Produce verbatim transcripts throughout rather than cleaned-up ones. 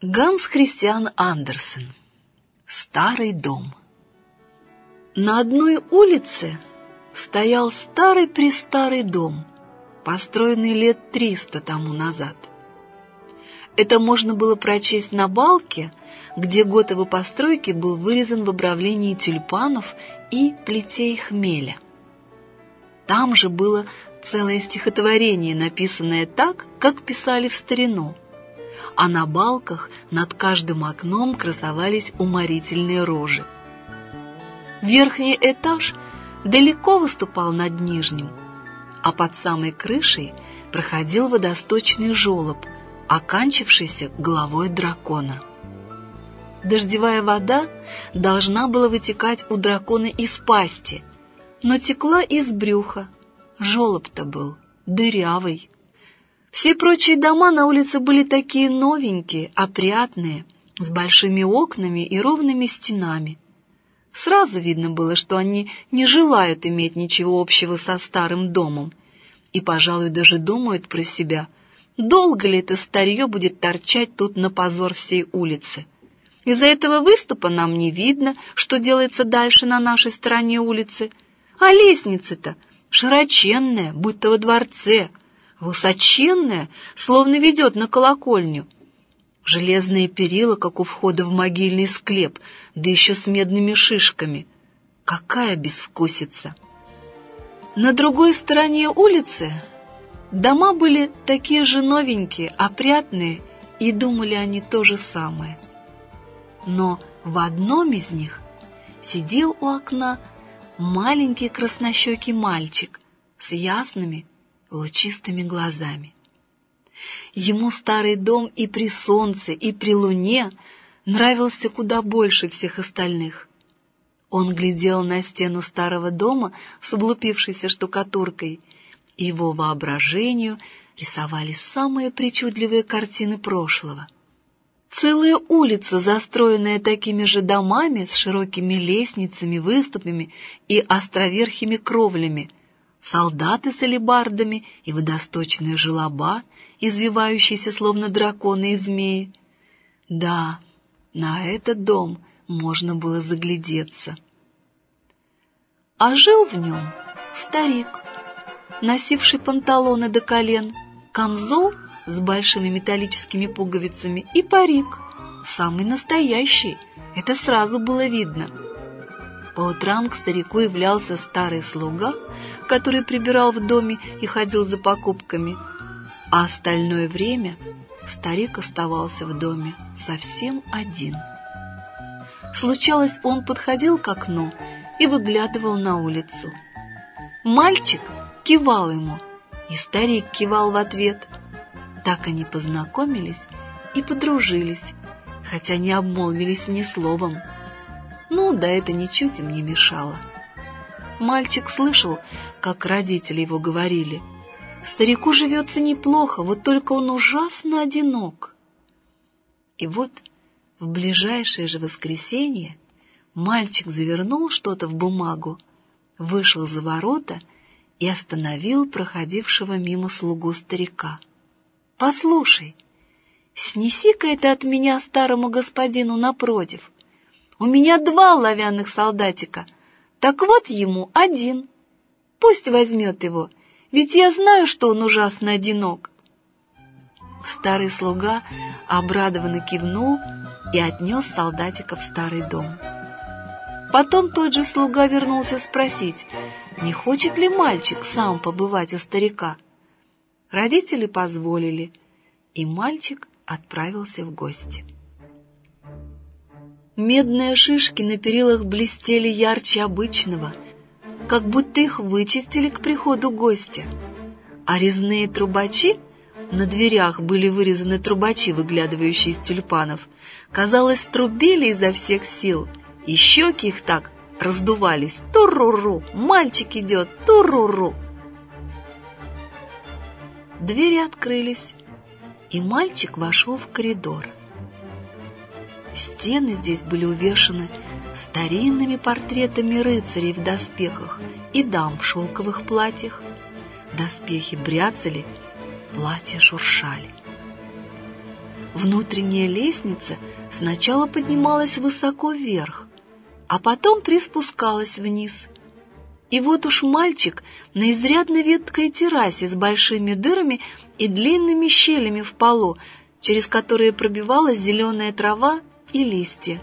Ганс Христиан Андерсен. Старый дом. На одной улице стоял старый-престарый дом, построенный лет триста тому назад. Это можно было прочесть на балке, где год его постройки был вырезан в обрамлении тюльпанов и плетей хмеля. Там же было целое стихотворение, написанное так, как писали в старину, а на балках над каждым окном красовались уморительные рожи. Верхний этаж далеко выступал над нижним, а под самой крышей проходил водосточный желоб, оканчившийся головой дракона. Дождевая вода должна была вытекать у дракона из пасти, но текла из брюха. Желоб-то был дырявый. Все прочие дома на улице были такие новенькие, опрятные, с большими окнами и ровными стенами. Сразу видно было, что они не желают иметь ничего общего со старым домом, и, пожалуй, даже думают про себя, долго ли это старье будет торчать тут на позор всей улицы. Из-за этого выступа нам не видно, что делается дальше на нашей стороне улицы, а лестница-то широченная, будто во дворце, высоченная, словно ведет на колокольню. Железные перила, как у входа в могильный склеп, да еще с медными шишками. Какая безвкусица! На другой стороне улицы дома были такие же новенькие, опрятные, и думали они то же самое. Но в одном из них сидел у окна маленький краснощекий мальчик с ясными, лучистыми глазами. Ему старый дом и при солнце, и при луне нравился куда больше всех остальных. Он глядел на стену старого дома с облупившейся штукатуркой, и его воображению рисовались самые причудливые картины прошлого. Целая улица, застроенная такими же домами с широкими лестницами, выступами и островерхими кровлями, солдаты с алебардами и водосточные желоба, извивающиеся словно драконы и змеи. Да, на этот дом можно было заглядеться. А жил в нем старик, носивший панталоны до колен, камзол с большими металлическими пуговицами и парик, самый настоящий, это сразу было видно. По утрам к старику являлся старый слуга, который прибирал в доме и ходил за покупками, а остальное время старик оставался в доме совсем один. Случалось, он подходил к окну и выглядывал на улицу. Мальчик кивал ему, и старик кивал в ответ. Так они познакомились и подружились, хотя не обмолвились ни словом. Ну, да это ничуть им не мешало. Мальчик слышал, как родители его говорили: «Старику живется неплохо, вот только он ужасно одинок». И вот в ближайшее же воскресенье мальчик завернул что-то в бумагу, вышел за ворота и остановил проходившего мимо слугу старика. «Послушай, снеси-ка это от меня старому господину напротив. У меня два оловянных солдатика, так вот ему один. Пусть возьмет его, ведь я знаю, что он ужасно одинок». Старый слуга обрадованно кивнул и отнес солдатика в старый дом. Потом тот же слуга вернулся спросить, не хочет ли мальчик сам побывать у старика. Родители позволили, и мальчик отправился в гости. Медные шишки на перилах блестели ярче обычного, как будто их вычистили к приходу гостя, а резные трубачи, на дверях были вырезаны трубачи, выглядывающие из тюльпанов, казалось, трубили изо всех сил, и щеки их так раздувались: «Туруру! Мальчик идет! Туруру!» Двери открылись, и мальчик вошел в коридор. Стены здесь были увешаны старинными портретами рыцарей в доспехах и дам в шелковых платьях. Доспехи бряцали, платья шуршали. Внутренняя лестница сначала поднималась высоко вверх, а потом приспускалась вниз. И вот уж мальчик на изрядно веткой террасе с большими дырами и длинными щелями в полу, через которые пробивалась зеленая трава и листья.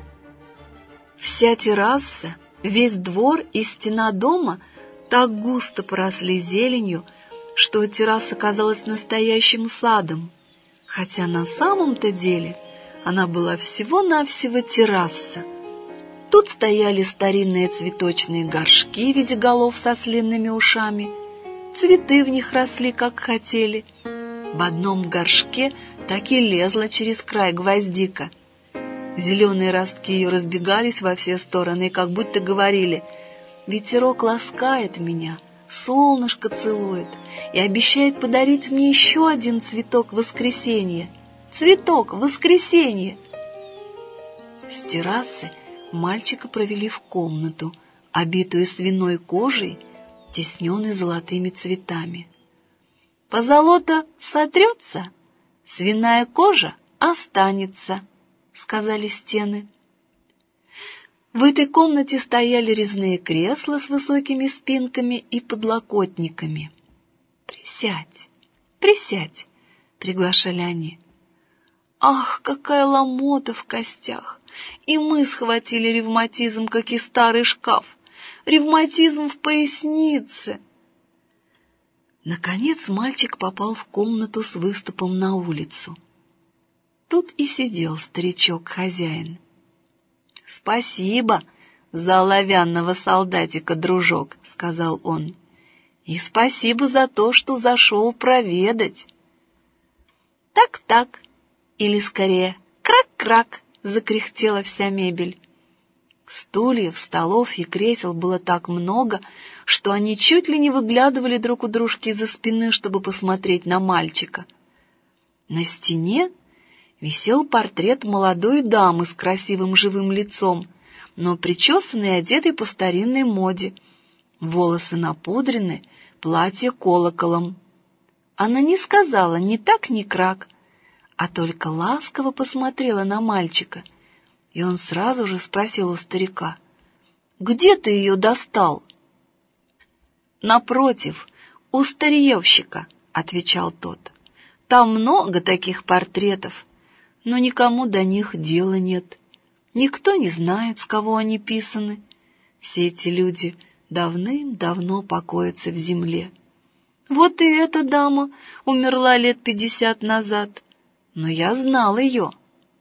Вся терраса, весь двор и стена дома так густо поросли зеленью, что терраса казалась настоящим садом, хотя на самом-то деле она была всего-навсего терраса. Тут стояли старинные цветочные горшки в виде голов со слинными ушами. Цветы в них росли, как хотели. В одном горшке так и лезла через край гвоздика. Зеленые ростки ее разбегались во все стороны и как будто говорили: «Ветерок ласкает меня, солнышко целует и обещает подарить мне еще один цветок воскресенья. Цветок воскресенья!» С террасы мальчика провели в комнату, обитую свиной кожей, тесненной золотыми цветами. «Позолота сотрется, свиная кожа останется», — сказали стены. В этой комнате стояли резные кресла с высокими спинками и подлокотниками. «Присядь, присядь», — приглашали они. Ах, какая ломота в костях! И мы схватили ревматизм, как и старый шкаф. Ревматизм в пояснице. Наконец мальчик попал в комнату с выступом на улицу. Тут и сидел старичок-хозяин. «Спасибо за оловянного солдатика, дружок», — сказал он. «И спасибо за то, что зашел проведать». «Так-так», или скорее «крак-крак», закряхтела вся мебель. Стульев, столов и кресел было так много, что они чуть ли не выглядывали друг у дружки из-за спины, чтобы посмотреть на мальчика. На стене висел портрет молодой дамы с красивым живым лицом, но причесанной и одетой по старинной моде. Волосы напудрены, платье колоколом. Она не сказала ни так, ни крак, а только ласково посмотрела на мальчика, и он сразу же спросил у старика: «Где ты ее достал?» «Напротив, у старьевщика», — отвечал тот. «Там много таких портретов, но никому до них дела нет. Никто не знает, с кого они писаны. Все эти люди давным-давно покоятся в земле. Вот и эта дама умерла лет пятьдесят назад, но я знал ее».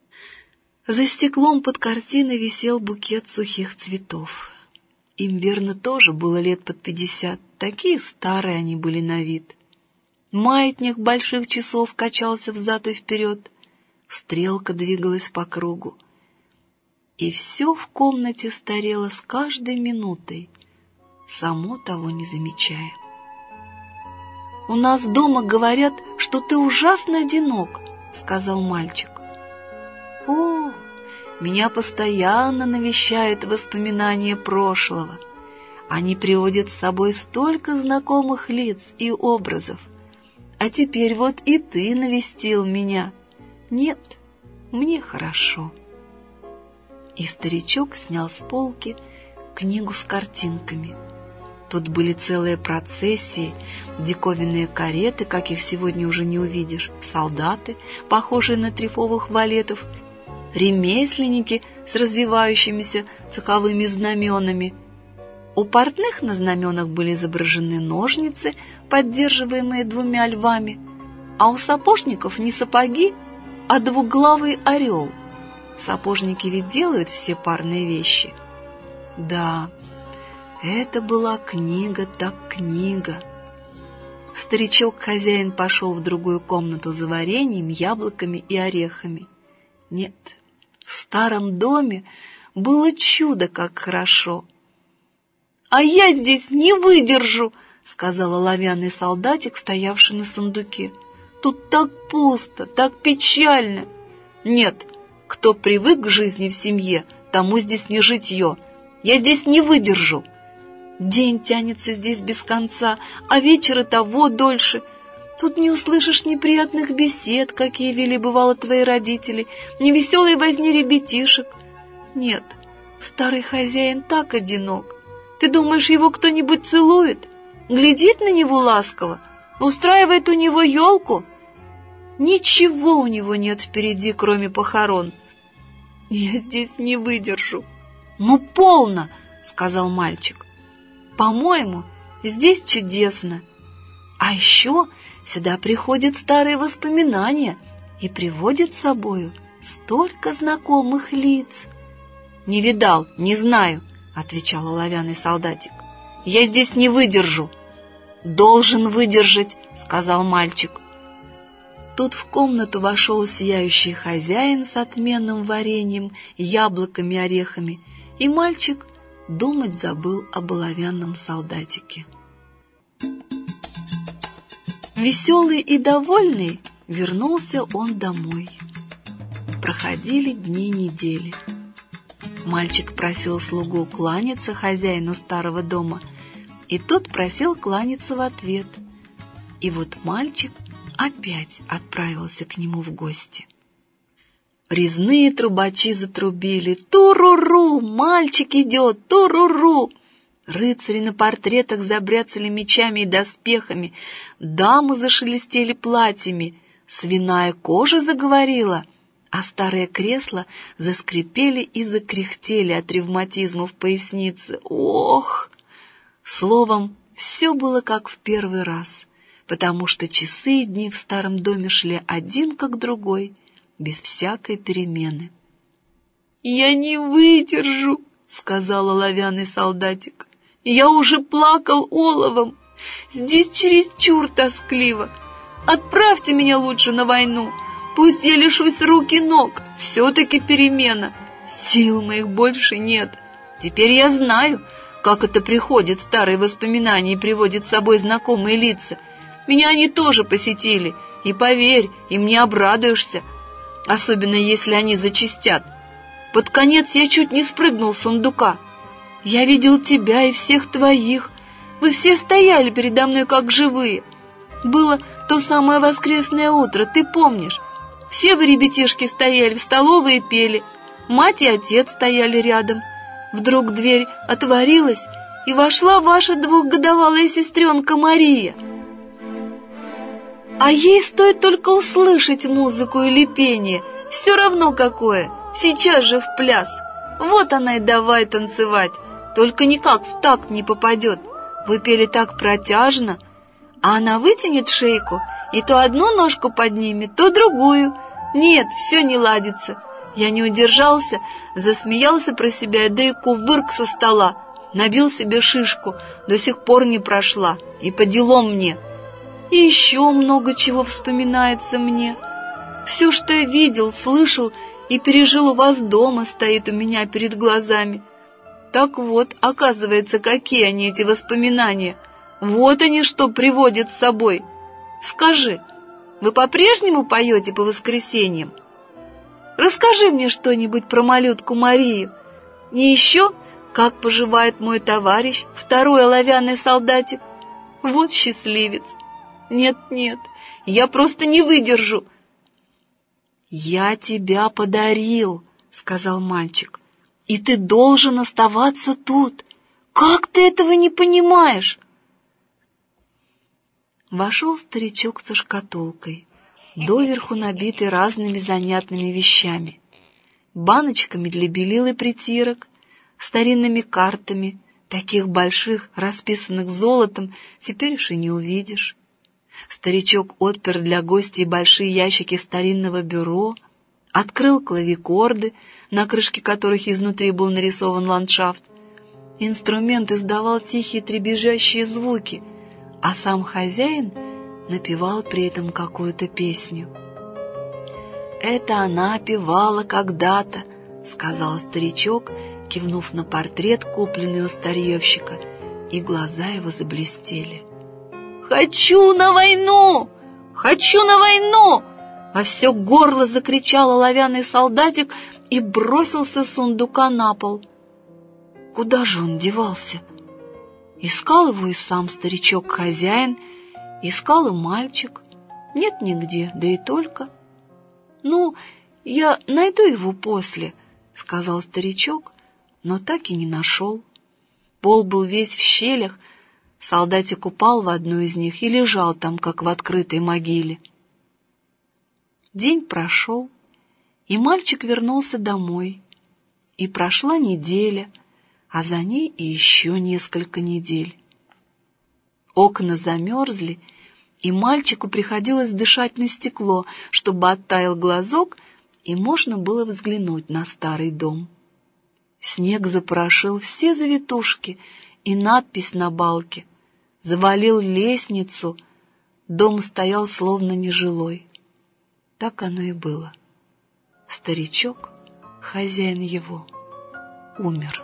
За стеклом под картиной висел букет сухих цветов. Им, верно, тоже было лет под пятьдесят, такие старые они были на вид. Маятник больших часов качался взад и вперед, стрелка двигалась по кругу. И все в комнате старело с каждой минутой, само того не замечая. «У нас дома говорят, что ты ужасно одинок», — сказал мальчик. «О, меня постоянно навещают воспоминания прошлого. Они приводят с собой столько знакомых лиц и образов. А теперь вот и ты навестил меня. Нет, мне хорошо». И старичок снял с полки книгу с картинками. Тут были целые процессии, диковинные кареты, каких сегодня уже не увидишь, солдаты, похожие на трефовых валетов, ремесленники с развивающимися цеховыми знаменами. У портных на знаменах были изображены ножницы, поддерживаемые двумя львами, а у сапожников не сапоги, а двуглавый орел. Сапожники ведь делают все парные вещи. Да, это была книга так книга. Старичок-хозяин пошел в другую комнату за вареньем, яблоками и орехами. Нет, в старом доме было чудо как хорошо. «А я здесь не выдержу», — сказал оловянный солдатик, стоявший на сундуке. «Тут так пусто, так печально. Нет, кто привык к жизни в семье, тому здесь не житье. Я здесь не выдержу. День тянется здесь без конца, а вечер и того дольше. Тут не услышишь неприятных бесед, какие вели бывало твои родители, ни веселой возни ребятишек. Нет, старый хозяин так одинок. Ты думаешь, его кто-нибудь целует? Глядит на него ласково? Устраивает у него елку? Ничего у него нет впереди, кроме похорон. Я здесь не выдержу. Ну, полно, сказал мальчик. По-моему, здесь чудесно. А еще сюда приходят старые воспоминания и приводят с собою столько знакомых лиц. Не видал, не знаю, отвечал оловянный солдатик. Я здесь не выдержу. Должен выдержать, сказал мальчик. Тут в комнату вошел сияющий хозяин с отменным вареньем, яблоками, орехами, и мальчик думать забыл об оловянном солдатике. Веселый и довольный вернулся он домой. Проходили дни недели. Мальчик просил слугу кланяться хозяину старого дома, и тот просил кланяться в ответ. И вот мальчик опять отправился к нему в гости. Резные трубачи затрубили: «Туруру! Мальчик идет! Туруру!» Рыцари на портретах забряцали мечами и доспехами, дамы зашелестели платьями, свиная кожа заговорила, а старые кресла заскрипели и закряхтели от ревматизма в пояснице. Ох! Словом, все было как в первый раз, потому что часы и дни в старом доме шли один как другой, без всякой перемены. «Я не выдержу», — сказал оловянный солдатик. «Я уже плакал оловом. Здесь чересчур тоскливо. Отправьте меня лучше на войну. Пусть я лишусь рук и ног. Все-таки перемена. Сил моих больше нет. Теперь я знаю, как это приходит, старые воспоминания, и приводит с собой знакомые лица. Меня они тоже посетили. И поверь, им не обрадуешься, особенно если они зачастят. Под конец я чуть не спрыгнул с сундука. Я видел тебя и всех твоих. Вы все стояли передо мной как живые. Было то самое воскресное утро, ты помнишь? Все вы, ребятишки, стояли в столовой и пели. Мать и отец стояли рядом. Вдруг дверь отворилась, и вошла ваша двухгодовалая сестренка Мария. А ей стоит только услышать музыку или пение, все равно какое, сейчас же в пляс. Вот она и давай танцевать, только никак в такт не попадет. Вы пели так протяжно, а она вытянет шейку и то одну ножку поднимет, то другую. Нет, все не ладится. Я не удержался, засмеялся про себя, да и кувырк со стола. Набил себе шишку, до сих пор не прошла, и по делам мне. И еще много чего вспоминается мне. Все, что я видел, слышал и пережил у вас дома, стоит у меня перед глазами. Так вот, оказывается, какие они, эти воспоминания. Вот они что приводят с собой. Скажи, вы по-прежнему поете по воскресеньям? Расскажи мне что-нибудь про малютку Марию. И еще, как поживает мой товарищ, второй оловянный солдатик. Вот счастливец. Нет, нет, я просто не выдержу. «Я тебя подарил», — сказал мальчик, — «и ты должен оставаться тут. Как ты этого не понимаешь?» Вошел старичок со шкатулкой, доверху набитой разными занятными вещами, баночками для белил и притирок, старинными картами, таких больших, расписанных золотом, теперь уж и не увидишь. Старичок отпер для гостей большие ящики старинного бюро, открыл клавикорды, на крышке которых изнутри был нарисован ландшафт. Инструмент издавал тихие требежащие звуки, а сам хозяин напевал при этом какую-то песню. «Это она певала когда-то», — сказал старичок, кивнув на портрет, купленный у старьевщика, и глаза его заблестели. «Хочу на войну! Хочу на войну!» Во все горло закричал оловянный солдатик и бросился с сундука на пол. Куда же он девался? Искал его и сам старичок-хозяин, искал и мальчик, Нет нигде, да и только. Ну, я найду его после, сказал старичок, но так и не нашел. Пол был весь в щелях, солдатик упал в одну из них и лежал там, как в открытой могиле. День прошел, и мальчик вернулся домой. И прошла неделя, а за ней и еще несколько недель. Окна замерзли, и мальчику приходилось дышать на стекло, чтобы оттаял глазок, и можно было взглянуть на старый дом. Снег запорошил все завитушки и надпись на балке, завалил лестницу, дом стоял словно нежилой. Так оно и было. Старичок, хозяин его, умер.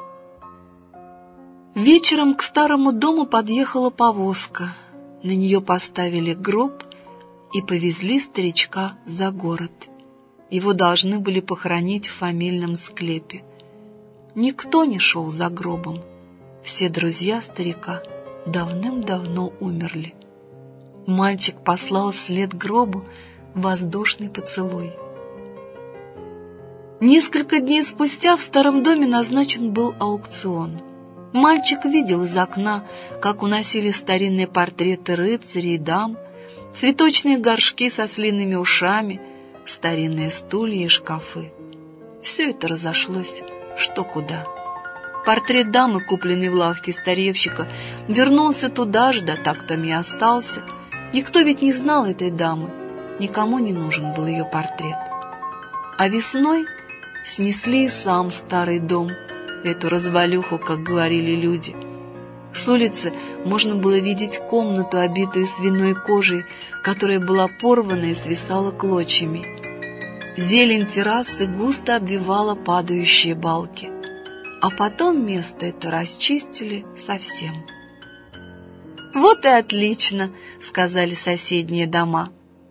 Вечером к старому дому подъехала повозка. На нее поставили гроб и повезли старичка за город. Его должны были похоронить в фамильном склепе. Никто не шел за гробом. Все друзья старика давным-давно умерли. Мальчик послал вслед гробу воздушный поцелуй. Несколько дней спустя в старом доме назначен был аукцион. Мальчик видел из окна, как уносили старинные портреты рыцарей и дам, цветочные горшки со слиными ушами, старинные стулья и шкафы. Все это разошлось что куда. Портрет дамы, купленный в лавке старьевщика, вернулся туда же, да так там и остался. Никто ведь не знал этой дамы, никому не нужен был ее портрет. А весной снесли и сам старый дом, эту развалюху, как говорили люди. С улицы можно было видеть комнату, обитую свиной кожей, которая была порвана и свисала клочьями. Зелень террасы густо обвивала падающие балки, а потом место это расчистили совсем. «Вот и отлично», — сказали соседние дома.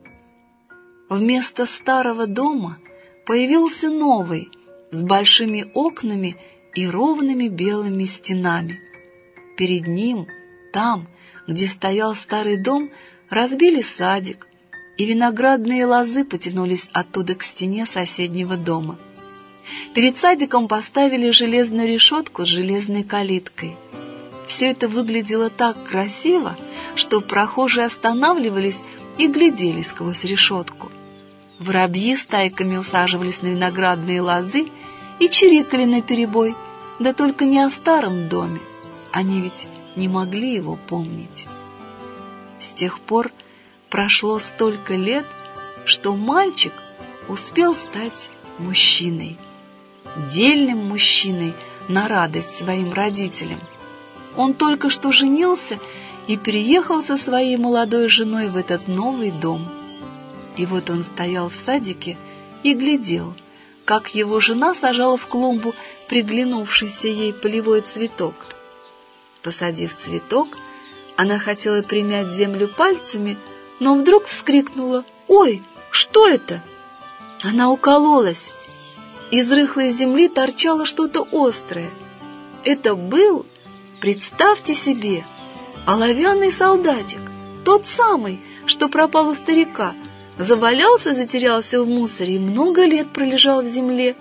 Вместо старого дома появился новый, с большими окнами и ровными белыми стенами. Перед ним, там, где стоял старый дом, разбили садик, и виноградные лозы потянулись оттуда к стене соседнего дома. Перед садиком поставили железную решетку с железной калиткой. Все это выглядело так красиво, что прохожие останавливались и глядели сквозь решетку. Воробьи стайками усаживались на виноградные лозы и чирикали наперебой, да только не о старом доме, они ведь не могли его помнить. С тех пор прошло столько лет, что мальчик успел стать мужчиной, дельным мужчиной на радость своим родителям. Он только что женился и переехал со своей молодой женой в этот новый дом. И вот он стоял в садике и глядел, как его жена сажала в клумбу приглянувшийся ей полевой цветок. Посадив цветок, она хотела примять землю пальцами, но вдруг вскрикнула: «Ой, что это?» Она укололась. Из рыхлой земли торчало что-то острое. Это был, представьте себе, оловянный солдатик, тот самый, что пропал у старика, завалялся, затерялся в мусоре и много лет пролежал в земле.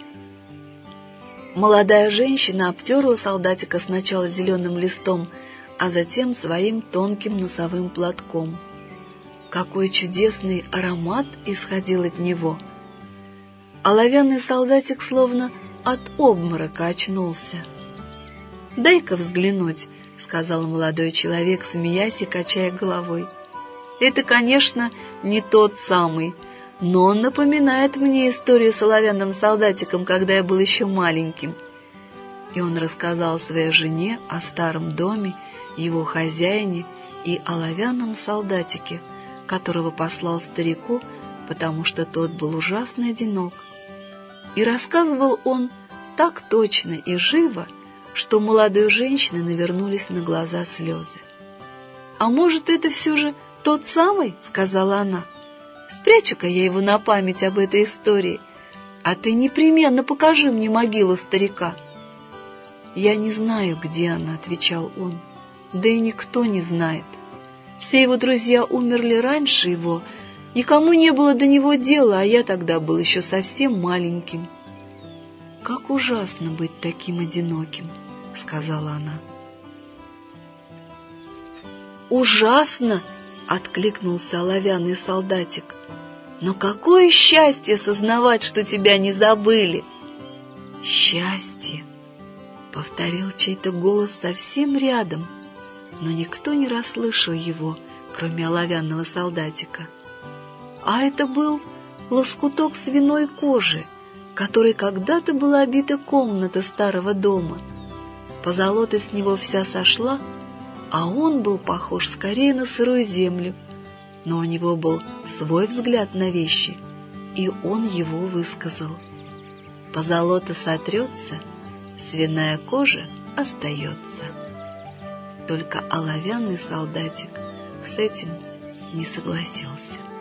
Молодая женщина обтерла солдатика сначала зеленым листом, а затем своим тонким носовым платком. Какой чудесный аромат исходил от него! Оловянный солдатик словно от обморока очнулся. «Дай-ка взглянуть», — сказал молодой человек, смеясь и качая головой. «Это, конечно, не тот самый, но он напоминает мне историю с оловянным солдатиком, когда я был еще маленьким». И он рассказал своей жене о старом доме, его хозяине и оловянном солдатике, которого послал старику, потому что тот был ужасно одинок. И рассказывал он так точно и живо, что у молодой женщины навернулись на глаза слезы. «А может, это все же тот самый?» — сказала она. «Спрячу-ка я его на память об этой истории, а ты непременно покажи мне могилу старика». «Я не знаю, где она», — отвечал он, — «да и никто не знает. Все его друзья умерли раньше его, Никому не было до него дела, а я тогда был еще совсем маленьким. «Как ужасно быть таким одиноким», — сказала она. «Ужасно!» — откликнулся оловянный солдатик. «Но какое счастье сознавать, что тебя не забыли!» «Счастье!» — повторил чей-то голос совсем рядом, но никто не расслышал его, кроме оловянного солдатика. А это был лоскуток свиной кожи, которой когда-то была обита комната старого дома. Позолота с него вся сошла, а он был похож скорее на сырую землю, но у него был свой взгляд на вещи, и он его высказал. Позолота сотрется, свиная кожа остается. Только оловянный солдатик с этим не согласился.